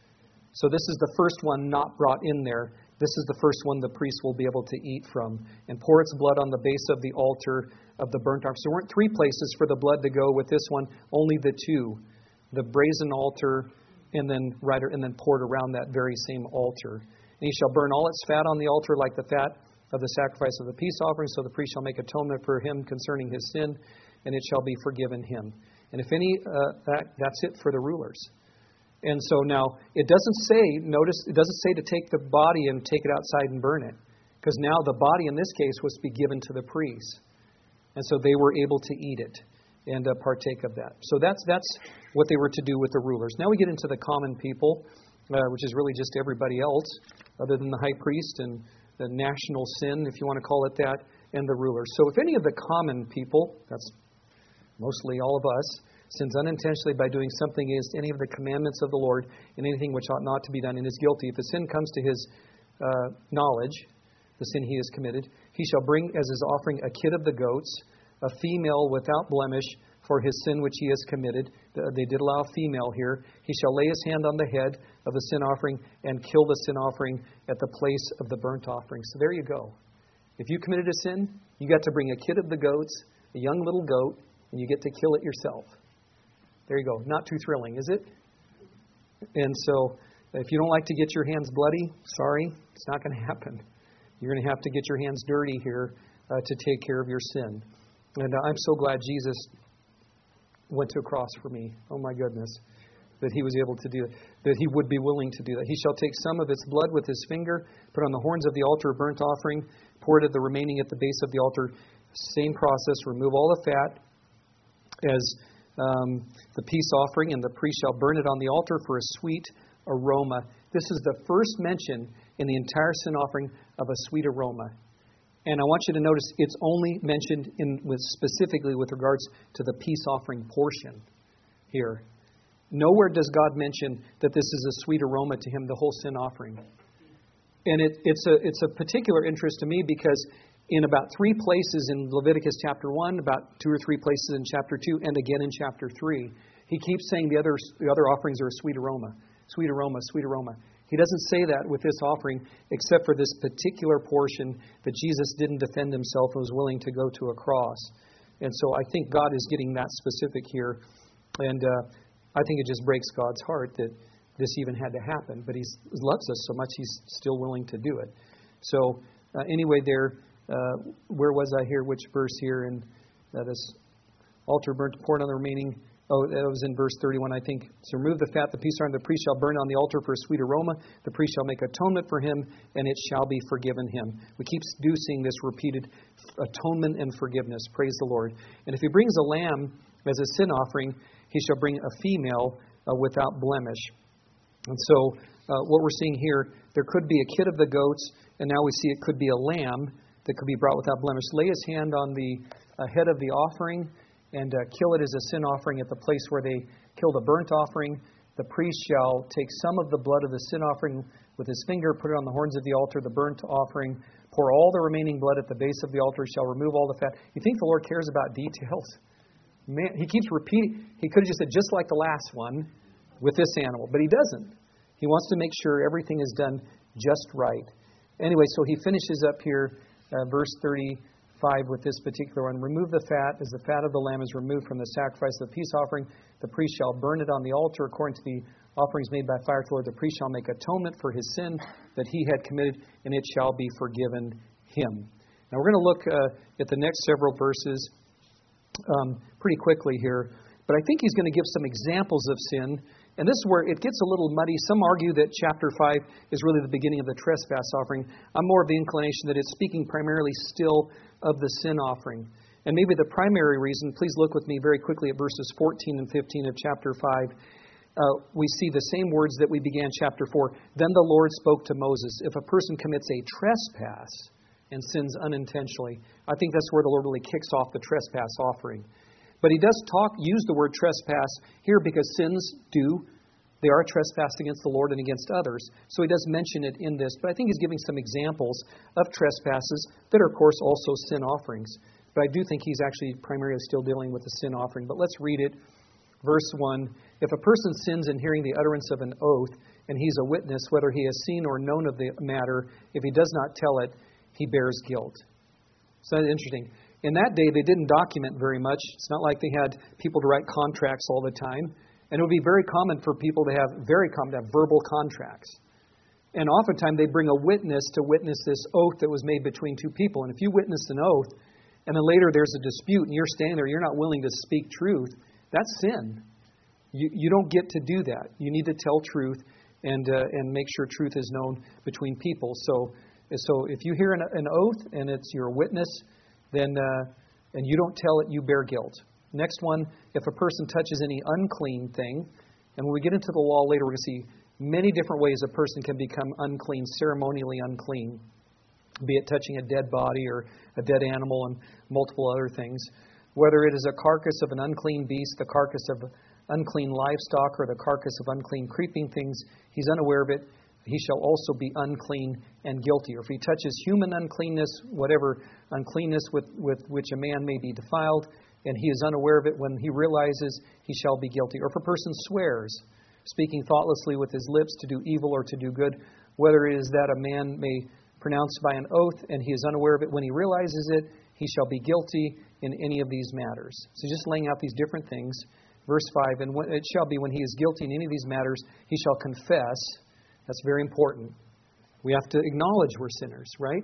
So this is the first one not brought in there. This is the first one the priest will be able to eat from, and pour its blood on the base of the altar of the burnt offering. So there weren't three places for the blood to go with this one, only the two. The brazen altar, and then right, and then poured around that very same altar. And he shall burn all its fat on the altar like the fat of the sacrifice of the peace offering. So the priest shall make atonement for him concerning his sin, and it shall be forgiven him. And if any, uh, that, that's it for the rulers. And so now, it doesn't say, notice, it doesn't say to take the body and take it outside and burn it. Because now the body in this case was to be given to the priests. And so they were able to eat it and uh, partake of that. So that's that's what they were to do with the rulers. Now we get into the common people, uh, which is really just everybody else, other than the high priest and the national sin, if you want to call it that, and the rulers. So if any of the common people, that's mostly all of us, sins unintentionally by doing something against any of the commandments of the Lord and anything which ought not to be done, and is guilty, if the sin comes to his uh, knowledge, the sin he has committed, he shall bring as his offering a kid of the goats, a female without blemish, for his sin which he has committed. They did allow a female here. He shall lay his hand on the head of the sin offering and kill the sin offering at the place of the burnt offering. So there you go. If you committed a sin, you got to bring a kid of the goats, a young little goat, and you get to kill it yourself. There you go. Not too thrilling, is it? And so, if you don't like to get your hands bloody, sorry, it's not going to happen. You're going to have to get your hands dirty here uh, to take care of your sin. And uh, I'm so glad Jesus went to a cross for me. Oh my goodness. That he was able to do that. That he would be willing to do that. He shall take some of its blood with his finger, put on the horns of the altar of burnt offering, pour it at the remaining at the base of the altar. Same process. Remove all the fat as um, the peace offering, and the priest shall burn it on the altar for a sweet aroma. This is the first mention in the entire sin offering of a sweet aroma. And I want you to notice it's only mentioned in with specifically with regards to the peace offering portion here. Nowhere does God mention that this is a sweet aroma to him, the whole sin offering. And it, it's a it's a particular interest to me because in about three places in Leviticus chapter one, about two or three places in chapter two, and again in chapter three, he keeps saying the other the other offerings are a sweet aroma, sweet aroma, sweet aroma. He doesn't say that with this offering, except for this particular portion that Jesus didn't defend himself and was willing to go to a cross. And so I think God is getting that specific here. And uh, I think it just breaks God's heart that this even had to happen. But he loves us so much, he's still willing to do it. So uh, anyway, there, uh, where was I here? Which verse here? And uh, this altar burnt, poured on the remaining. Oh, that was in verse thirty-one, I think. So remove the fat, the peace offering, the priest shall burn on the altar for a sweet aroma. The priest shall make atonement for him, and it shall be forgiven him. We keep do seeing this repeated atonement and forgiveness. Praise the Lord. And if he brings a lamb as a sin offering, he shall bring a female uh, without blemish. And so uh, what we're seeing here, there could be a kid of the goats, and now we see it could be a lamb that could be brought without blemish. Lay his hand on the uh, head of the offering, and uh, kill it as a sin offering at the place where they kill the burnt offering. The priest shall take some of the blood of the sin offering with his finger, put it on the horns of the altar, the burnt offering, pour all the remaining blood at the base of the altar, shall remove all the fat. You think the Lord cares about details? Man, he keeps repeating. He could have just said, just like the last one with this animal, but he doesn't. He wants to make sure everything is done just right. Anyway, so he finishes up here, uh, verse thirty-three, and he says, and if any of the common people, five with this particular one. Remove the fat, as the fat of the lamb is removed from the sacrifice of the peace offering. The priest shall burn it on the altar according to the offerings made by fire to the Lord. The priest shall make atonement for his sin that he had committed, and it shall be forgiven him. Now we're going to look uh, at the next several verses um, pretty quickly here. But I think he's going to give some examples of sin. And this is where it gets a little muddy. Some argue that chapter five is really the beginning of the trespass offering. I'm more of the inclination that it's speaking primarily still of the sin offering. And maybe the primary reason, please look with me very quickly at verses fourteen and fifteen of chapter five. Uh, we see the same words that we began chapter four. Then the Lord spoke to Moses, if a person commits a trespass and sins unintentionally, I think that's where the Lord really kicks off the trespass offering. But he does talk, use the word trespass here because sins do. They are trespassed against the Lord and against others. So he does mention it in this. But I think he's giving some examples of trespasses that are, of course, also sin offerings. But I do think he's actually primarily still dealing with the sin offering. But let's read it. Verse one, if a person sins in hearing the utterance of an oath, and he's a witness, whether he has seen or known of the matter, if he does not tell it, he bears guilt. So that's interesting. In that day, they didn't document very much. It's not like they had people to write contracts all the time. And it would be very common for people to have, very common to have verbal contracts. And oftentimes they bring a witness to witness this oath that was made between two people. And if you witnessed an oath, and then later there's a dispute, and you're standing there, you're not willing to speak truth, that's sin. You you don't get to do that. You need to tell truth and uh, and make sure truth is known between people. So so if you hear an, an oath and it's your witness, then uh, and you don't tell it, you bear guilt. Next one, if a person touches any unclean thing, and when we get into the law later, we're going to see many different ways a person can become unclean, ceremonially unclean, be it touching a dead body or a dead animal and multiple other things. Whether it is a carcass of an unclean beast, the carcass of unclean livestock, or the carcass of unclean creeping things, he's unaware of it. He shall also be unclean and guilty. Or if he touches human uncleanness, whatever uncleanness with, with which a man may be defiled, and he is unaware of it, when he realizes, he shall be guilty. Or if a person swears, speaking thoughtlessly with his lips to do evil or to do good, whether it is that a man may pronounce by an oath, and he is unaware of it, when he realizes it, he shall be guilty in any of these matters. So just laying out these different things. Verse five, and it shall be when he is guilty in any of these matters, he shall confess. That's very important. We have to acknowledge we're sinners, right?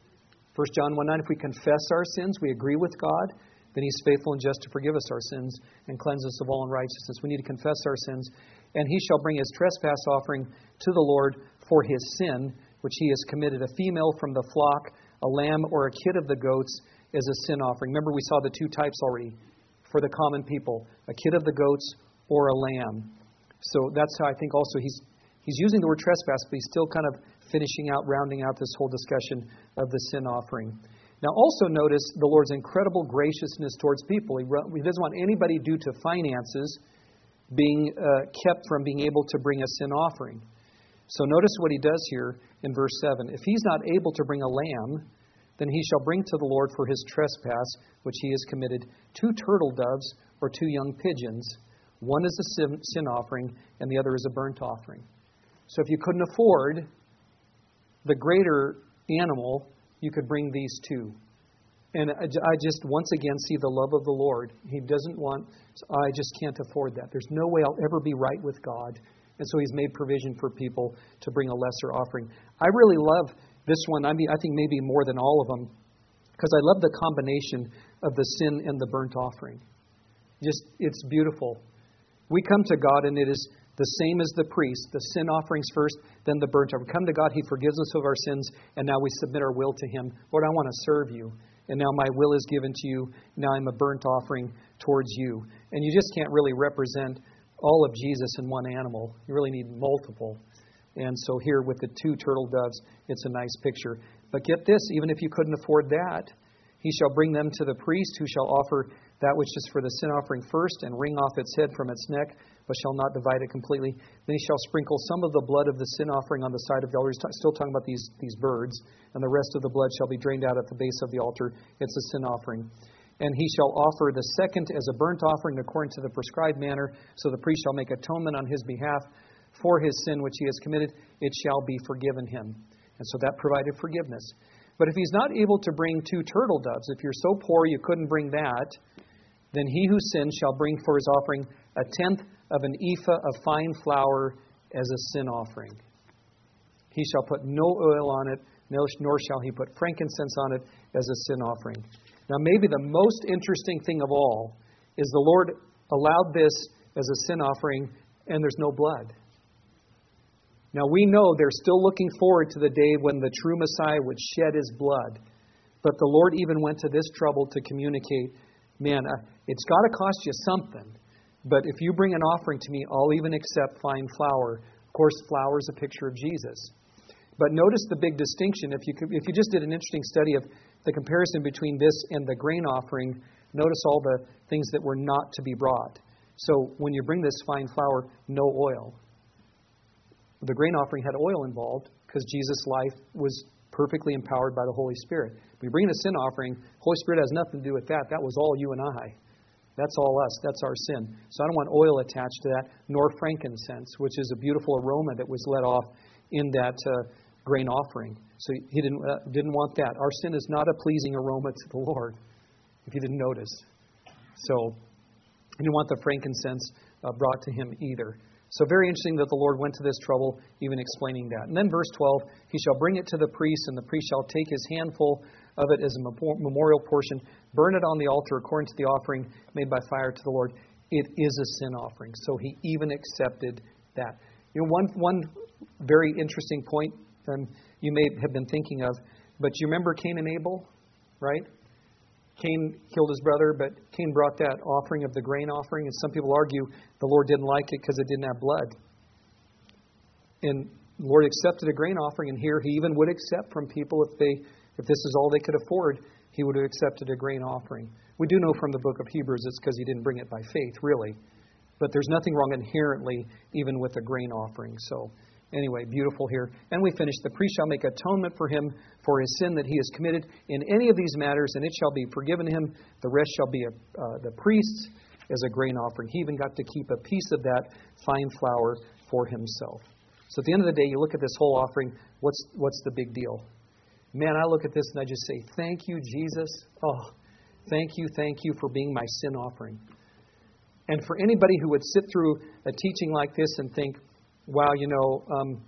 First John one nine, if we confess our sins, we agree with God, then he's faithful and just to forgive us our sins and cleanse us of all unrighteousness. We need to confess our sins. And he shall bring his trespass offering to the Lord for his sin, which he has committed, a female from the flock, a lamb or a kid of the goats, as a sin offering. Remember, we saw the two types already for the common people, a kid of the goats or a lamb. So that's how I think also he's he's using the word trespass, but he's still kind of finishing out, rounding out this whole discussion of the sin offering. Now also notice the Lord's incredible graciousness towards people. He, he doesn't want anybody due to finances being uh, kept from being able to bring a sin offering. So notice what he does here in verse seven. If he's not able to bring a lamb, then he shall bring to the Lord for his trespass, which he has committed, two turtle doves or two young pigeons. One is a sin, sin offering, and the other is a burnt offering. So if you couldn't afford the greater animal, you could bring these two. And I just, once again, see the love of the Lord. He doesn't want, I just can't afford that. There's no way I'll ever be right with God. And so he's made provision for people to bring a lesser offering. I really love this one. I mean, I think maybe more than all of them, because I love the combination of the sin and the burnt offering. Just, it's beautiful. We come to God and it is the same as the priest. The sin offerings first, then the burnt offering. Come to God, he forgives us of our sins, and now we submit our will to him. Lord, I want to serve you. And now my will is given to you. Now I'm a burnt offering towards you. And you just can't really represent all of Jesus in one animal. You really need multiple. And so here with the two turtle doves, it's a nice picture. But get this, even if you couldn't afford that, he shall bring them to the priest, who shall offer that which is for the sin offering first, and wring off its head from its neck, but shall not divide it completely. Then he shall sprinkle some of the blood of the sin offering on the side of the altar. He's still talking about these, these birds. And the rest of the blood shall be drained out at the base of the altar. It's a sin offering. And he shall offer the second as a burnt offering according to the prescribed manner. So the priest shall make atonement on his behalf for his sin which he has committed. It shall be forgiven him. And so that provided forgiveness. But if he's not able to bring two turtle doves, if you're so poor you couldn't bring that, then he who sins shall bring for his offering a tenth of an ephah of fine flour as a sin offering. He shall put no oil on it, nor shall he put frankincense on it as a sin offering. Now maybe the most interesting thing of all is the Lord allowed this as a sin offering and there's no blood. Now we know they're still looking forward to the day when the true Messiah would shed his blood. But the Lord even went to this trouble to communicate, man, it's got to cost you something. But if you bring an offering to me, I'll even accept fine flour. Of course, flour is a picture of Jesus. But notice the big distinction. If you could, if you just did an interesting study of the comparison between this and the grain offering, notice all the things that were not to be brought. So when you bring this fine flour, no oil. The grain offering had oil involved because Jesus' life was perfectly empowered by the Holy Spirit. If you bring a sin offering, Holy Spirit has nothing to do with that. That was all you and I. That's all us. That's our sin. So I don't want oil attached to that, nor frankincense, which is a beautiful aroma that was let off in that uh, grain offering. So he didn't uh, didn't want that. Our sin is not a pleasing aroma to the Lord, if you didn't notice. So he didn't want the frankincense uh, brought to him either. So very interesting that the Lord went to this trouble, even explaining that. And then verse twelve, he shall bring it to the priest, and the priest shall take his handful of it as a memorial portion, burn it on the altar according to the offering made by fire to the Lord. It is a sin offering. So he even accepted that. You know, one one very interesting point um, you may have been thinking of, but you remember Cain and Abel, right? Cain killed his brother, but Cain brought that offering of the grain offering, and some people argue the Lord didn't like it because it didn't have blood. And the Lord accepted a grain offering, and here he even would accept from people if they if this is all they could afford, he would have accepted a grain offering. We do know from the book of Hebrews it's because he didn't bring it by faith, really. But there's nothing wrong inherently even with a grain offering. So anyway, beautiful here. And we finish. The priest shall make atonement for him for his sin that he has committed in any of these matters, and it shall be forgiven him. The rest shall be a, uh, the priest's as a grain offering. He even got to keep a piece of that fine flour for himself. So at the end of the day, you look at this whole offering, what's what's the big deal? Man, I look at this and I just say, thank you, Jesus. Oh, thank you, thank you for being my sin offering. And for anybody who would sit through a teaching like this and think, wow, you know, um,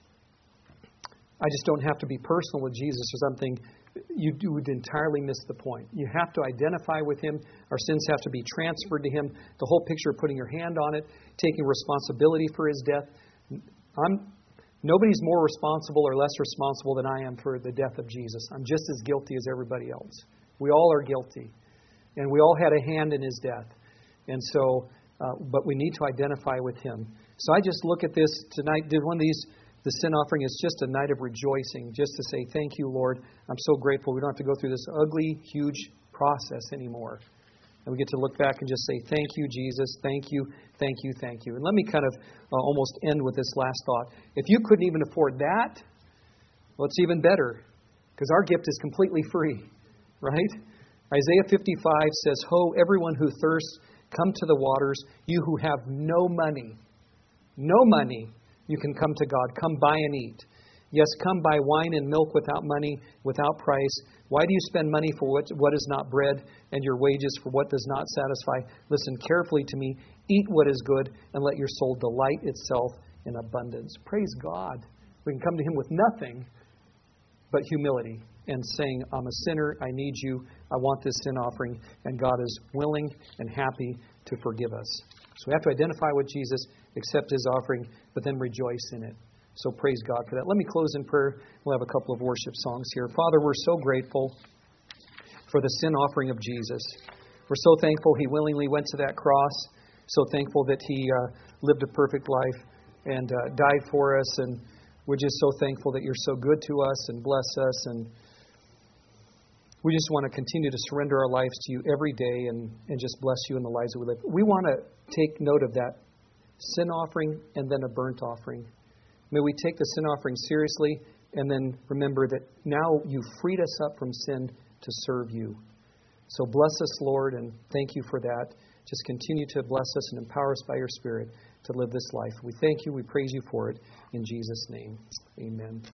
I just don't have to be personal with Jesus or something, you would entirely miss the point. You have to identify with him. Our sins have to be transferred to him. The whole picture of putting your hand on it, taking responsibility for his death. I'm Nobody's more responsible or less responsible than I am for the death of Jesus. I'm just as guilty as everybody else. We all are guilty. And we all had a hand in his death. And so, uh, but we need to identify with him. So I just look at this tonight. Did one of these, the sin offering is just a night of rejoicing, just to say, thank you, Lord. I'm so grateful. We don't have to go through this ugly, huge process anymore. And we get to look back and just say, thank you, Jesus. Thank you, thank you, thank you. And let me kind of uh, almost end with this last thought. If you couldn't even afford that, well, it's even better, because our gift is completely free, right? Isaiah fifty-five says, ho, everyone who thirsts, come to the waters. You who have no money, no money, you can come to God. Come buy and eat. Yes, come buy wine and milk without money, without price. Why do you spend money for what, what is not bread, and your wages for what does not satisfy? Listen carefully to me. Eat what is good, and let your soul delight itself in abundance. Praise God. We can come to him with nothing but humility and saying, I'm a sinner, I need you, I want this sin offering, and God is willing and happy to forgive us. So we have to identify with Jesus, accept his offering, but then rejoice in it. So praise God for that. Let me close in prayer. We'll have a couple of worship songs here. Father, we're so grateful for the sin offering of Jesus. We're so thankful he willingly went to that cross. So thankful that he uh, lived a perfect life and uh, died for us. And we're just so thankful that you're so good to us and bless us. And we just want to continue to surrender our lives to you every day and, and just bless you in the lives that we live. We want to take note of that sin offering and then a burnt offering. May we take the sin offering seriously and then remember that now you've freed us up from sin to serve you. So bless us, Lord, and thank you for that. Just continue to bless us and empower us by your Spirit to live this life. We thank you. We praise you for it. In Jesus' name, amen.